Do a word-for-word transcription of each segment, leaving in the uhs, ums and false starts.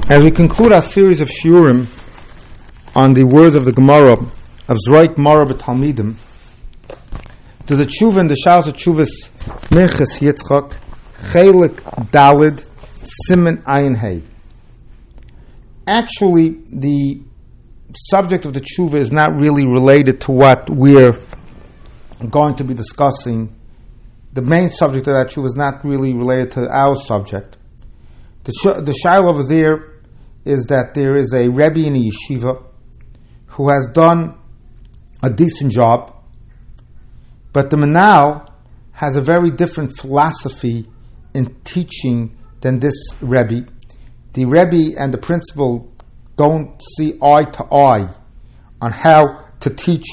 As we conclude our series of shiurim on the words of the Gemara of Zraik Mara B'Talmidim, there's a tshuva in the Shalos of Tshuvas Minchas Yitzchak Chelik Dalid Siman Ayin Hey. Actually, the subject of the tshuva is not really related to what we're going to be discussing. The main subject of that tshuva is not really related to our subject. The sh- the shaila over there is that there is a Rebbe in a yeshiva who has done a decent job, but the Manal has a very different philosophy in teaching than this Rebbe. The Rebbe and the principal don't see eye to eye on how to teach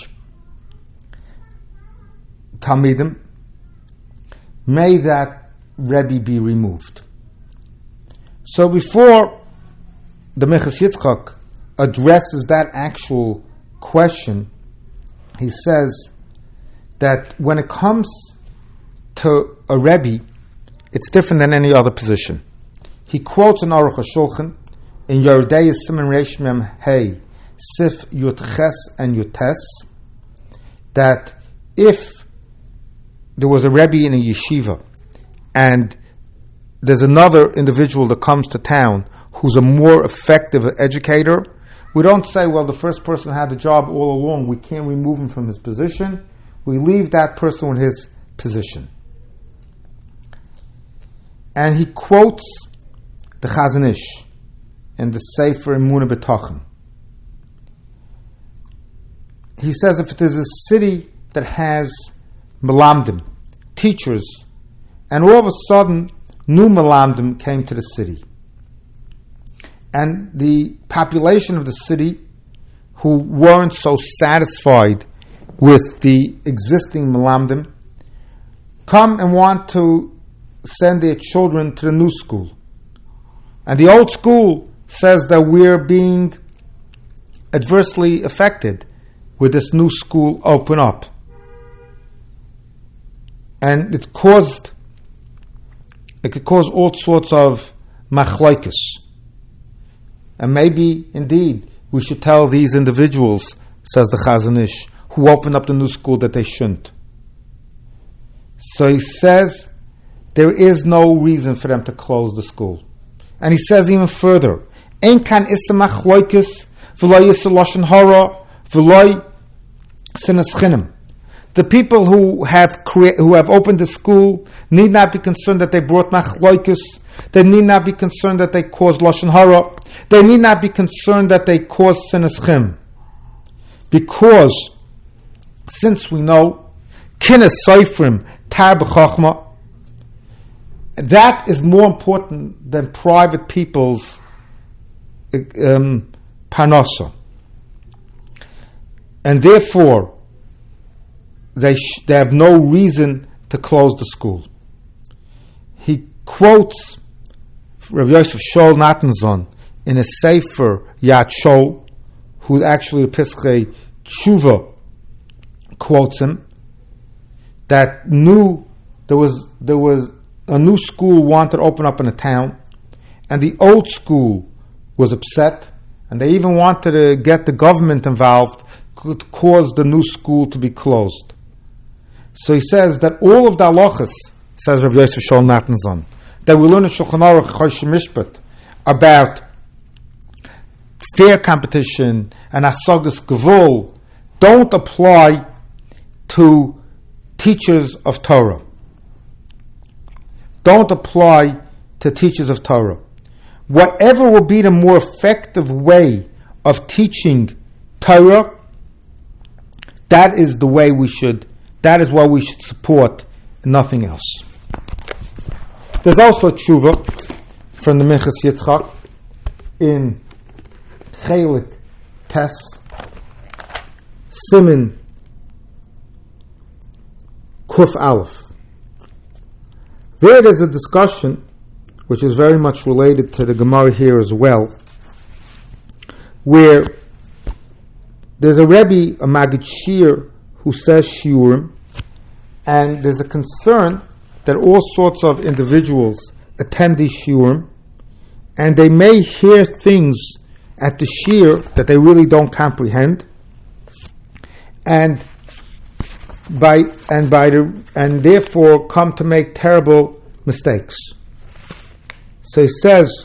Talmidim. May that Rebbe be removed. So before the Minchas Yitzchak addresses that actual question, he says that when it comes to a Rebbe, it's different than any other position. He quotes in Aruch HaShulchan, in Yordei Siman Reish Mem Hey, Sif Yut Ches and Yutes, that if there was a Rebbe in a yeshiva and there's another individual that comes to town who's a more effective educator, we don't say, well, the first person had the job all along, we can't remove him from his position. We leave that person with his position. And he quotes the Chazon Ish in the Sefer Emunah B'Tachon. He says if there's a city that has Melamdim, teachers, and all of a sudden new Melamdim came to the city, and the population of the city who weren't so satisfied with the existing Melamdim come and want to send their children to the new school. And the old school says that we're being adversely affected with this new school open up. And it caused, it could cause all sorts of machlokes. And maybe, indeed, we should tell these individuals, says the Chazon Ish, who opened up the new school, that they shouldn't. So he says there is no reason for them to close the school. And he says even further, Ein kan issa machlokes v'lo yissa lashon hara v'lo sinas chinam. The people who have crea- who have opened the school need not be concerned that they brought machlokes. They need not be concerned that they caused lashon hara. They need not be concerned that they caused sinas chim. Because, since we know, kinnes soifrim tar b'chochma, that is more important than private people's um, parnasa. And therefore, they, sh- they have no reason to close the school. He quotes Rav Yosef Shaul Natanzon in a Sefer Yad Shaul, who actually Pischei Tshuva quotes him, that knew there was there was a new school wanted to open up in a town, and the old school was upset, and they even wanted to get the government involved to cause the new school to be closed. So he says that all of the halachas, says Rav Yosef Shaul Natanzon, that we learn in Shulchan Aruch Chosh Mishpat about fair competition and asagas gevul, don't apply to teachers of Torah. Don't apply to teachers of Torah. Whatever will be the more effective way of teaching Torah, that is the way we should, that is what we should support, nothing else. There's also a tshuva from the Minchas Yitzchak in Chelik Tes Siman Kuf Aleph. There is a discussion which is very much related to the Gemara here as well, where there's a Rebbe, a Magid Shir, who says shiurim, and there's a concern that all sorts of individuals attend these shiurim, and they may hear things at the shir that they really don't comprehend, and by and by the and therefore come to make terrible mistakes. So he says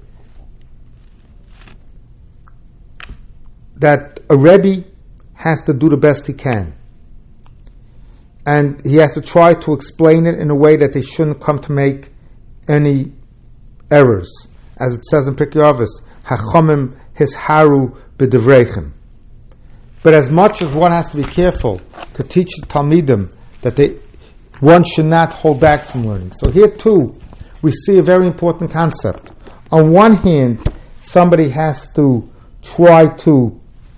that a Rebbe has to do the best he can, and he has to try to explain it in a way that they shouldn't come to make any errors, as it says in Pirkei Avos, "Hachomim hisharu b'divreichem." But as much as one has to be careful to teach the Talmidim that they, one should not hold back from learning. So here too, we see a very important concept. On one hand, somebody has to try to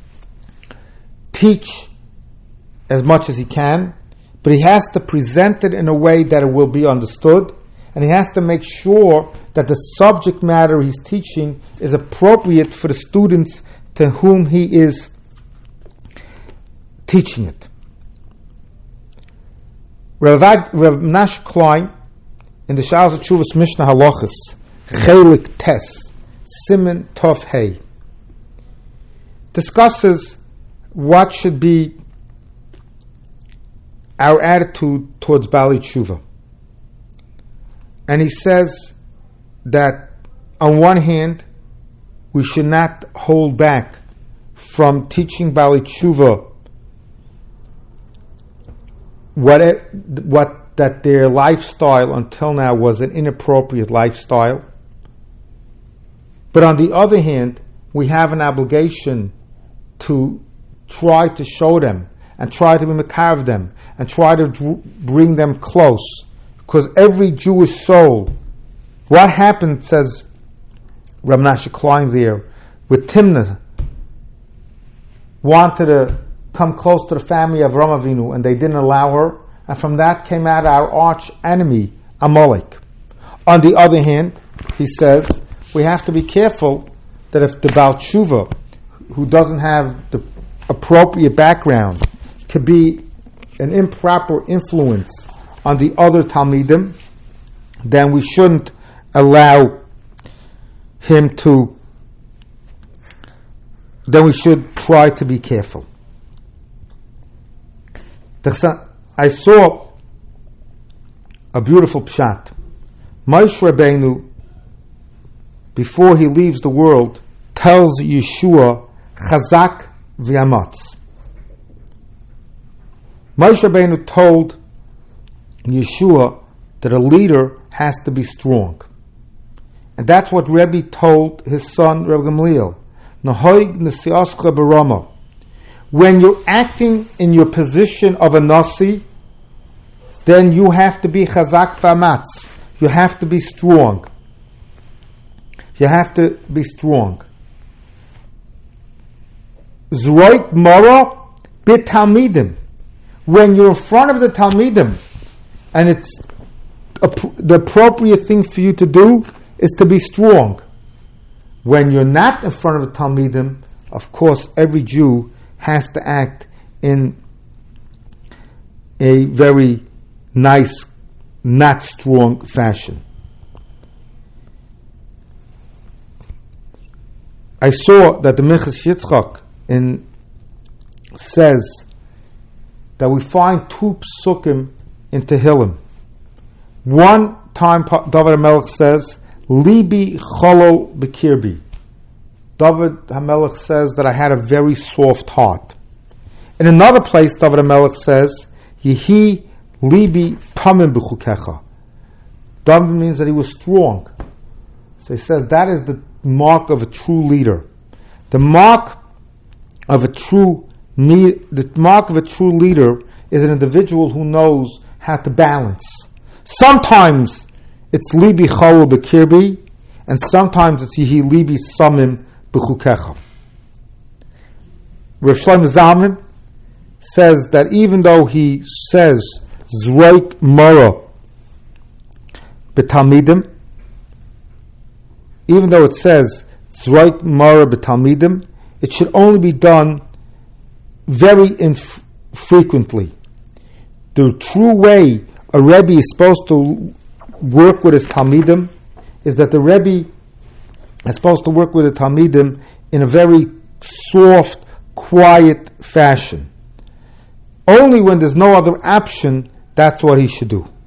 teach as much as he can, but he has to present it in a way that it will be understood, and he has to make sure that the subject matter he's teaching is appropriate for the students to whom he is teaching it. Rav Nash Klein, in the Sha'as Tshuvos Mishnah Halachos, Chelik Tes, Siman Tov Hey, discusses what should be our attitude towards Bali Tshuva. And he says that on one hand, we should not hold back from teaching Bali Tshuva what, it, what that their lifestyle until now was an inappropriate lifestyle. But on the other hand, we have an obligation to try to show them and try to mekarev them and try to dr- bring them close. Because every Jewish soul, what happened, says Rav Menashe Klein there, with Timnah, wanted to come close to the family of Avraham Avinu, and they didn't allow her, and from that came out our arch enemy, Amalek. On the other hand, he says, we have to be careful that if the Baal Tshuva, who doesn't have the appropriate background, could be an improper influence on the other Talmidim, then we shouldn't allow him to, then we should try to be careful. I saw a beautiful pshat. Moshe Rabbeinu, before he leaves the world, tells Yeshua, Chazak v'amatz. Moshe Rabbeinu told Yeshua that a leader has to be strong. And that's what Rebbe told his son, Rebbe Gamliel. Nahoig nesiascha barama. When you're acting in your position of a nasi, then you have to be chazak v'amatz. You have to be strong. You have to be strong. Zroik mora bit talmidim. When you're in front of the talmidim, and it's the appropriate thing for you to do is to be strong. When you're not in front of the talmidim, of course, every Jew has to act in a very nice, not strong fashion. I saw that the Minchas Yitzchak in says that we find two psukim in Tehillim. One time David HaMelech says, Libi cholo b'kirbi. David HaMelech says that I had a very soft heart. In another place, David HaMelech says, Yehi libi tamim b'chukecha. David means that he was strong. So he says that is the mark of a true leader. The mark of a true need, the mark of a true leader is an individual who knows how to balance. Sometimes it's libi cholo b'kirbi, and sometimes it's yehi libi samim b'chukecha. Rav Shlomo Zalman says that even though he says zroik mora b'talmidim, even though it says zroik mora b'talmidim, it should only be done very infrequently. The true way a Rebbe is supposed to work with his talmidim is that the Rebbe is supposed to work with the Talmidim in a very soft, quiet fashion. Only when there's no other option, that's what he should do.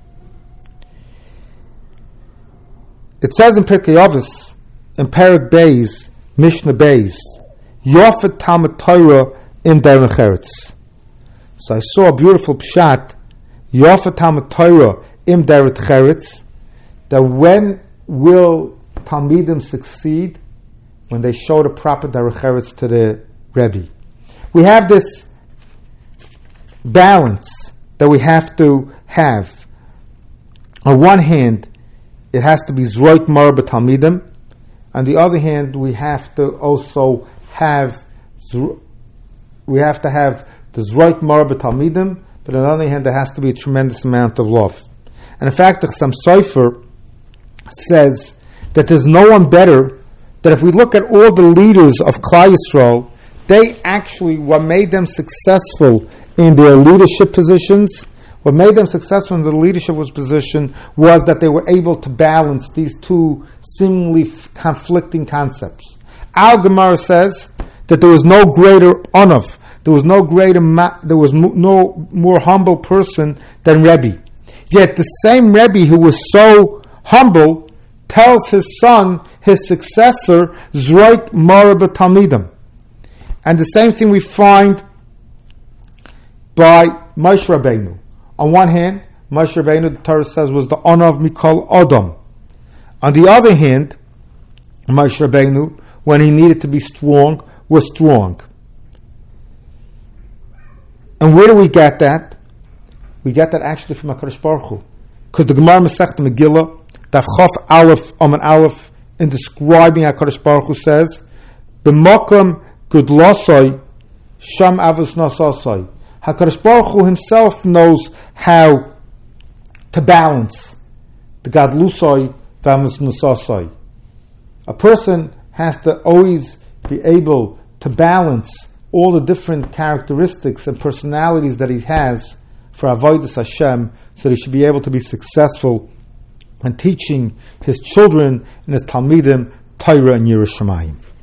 It says in Pirkei Avos, in Perek Beis, Mishnah Beis, Yofet Talmud Torah im Derech Eretz. So I saw a beautiful pshat, Yofet Talmud Torah im Derech Eretz, that when will Talmidim succeed? When they show the proper Derech Eretz to the Rebbe. We have this balance that we have to have. On one hand, it has to be Zroit Mara B'Talmidim. On the other hand, we have to also have we have to have the Zroit Mara B'Talmidim, but on the other hand, there has to be a tremendous amount of love. And in fact, the Chassam Sofer says that there's no one better, that if we look at all the leaders of Klal Yisrael, they actually, what made them successful in their leadership positions, what made them successful in their leadership position was that they were able to balance these two seemingly f- conflicting concepts. Al Gemara says that there was no greater onav, there was no greater, ma- there was mo- no more humble person than Rebbe. Yet the same Rebbe who was so humble tells his son, his successor, Zroik Mara B'Talmidim. And the same thing we find by Moshe Rabbeinu. On one hand, Moshe Rabbeinu, the Torah says, was the honor of Mikol Adam. On the other hand, Moshe Rabbeinu, when he needed to be strong, was strong. And where do we get that? We get that actually from HaKadosh Baruch Hu. Because the Gemara Masechta Megillah, Daf Chof Aleph, Amen Aleph, in describing HaKadosh Baruch Hu says, B'mokom Gudlosoi, Sham Avos Nososoi. HaKadosh Baruch Hu himself knows how to balance the Gadlusoi, V'Avos Nososoi. A person has to always be able to balance all the different characteristics and personalities that he has for Avodas Hashem, so he should be able to be successful in teaching his children and his Talmidim Torah and Yiras Shamayim.